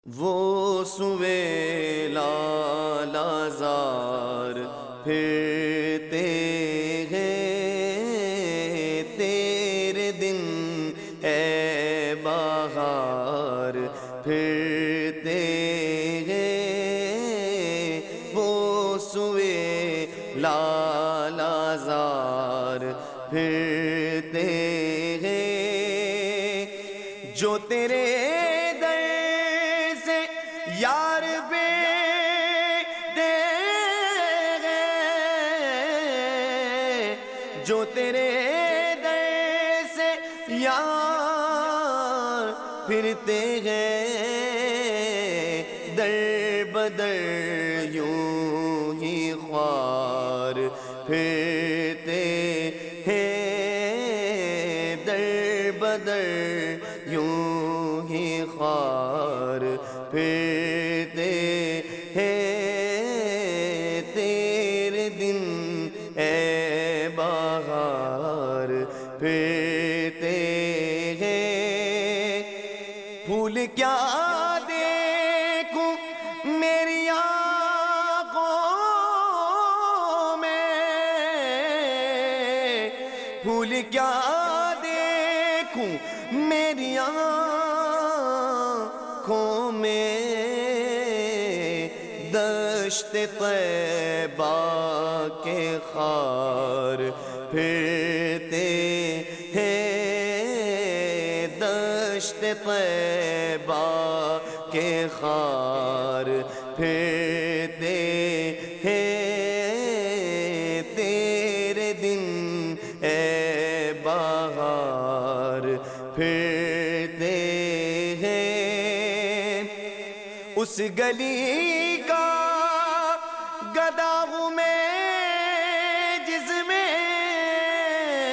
وہ سوے لالازار پھرتے ہیں، تیرے دن اے بہار پھرتے ہیں، وہ سوے لالازار پھرتے ہیں، جو تیرے یار بے دے گئے، جو تیرے در سے یار پھرتے ہیں، در بدر یوں ہی خوار پھرتے ہیں، در بدر یوں ہی خوار پھرتے ہیں، تیرے دن اے بہار پھرتے ہیں۔ پھول کیا دیکھوں میری آنکھوں میں، پھول کیا دیکھوں میری آنکھوں میں، دشت طیبہ کے خار پھرتے ہیں، دشت طیبہ کے خار پھرتے ہیں، تیرے دن اے بہار پھرتے ہیں۔ اس گلی کا گدا ہوں میں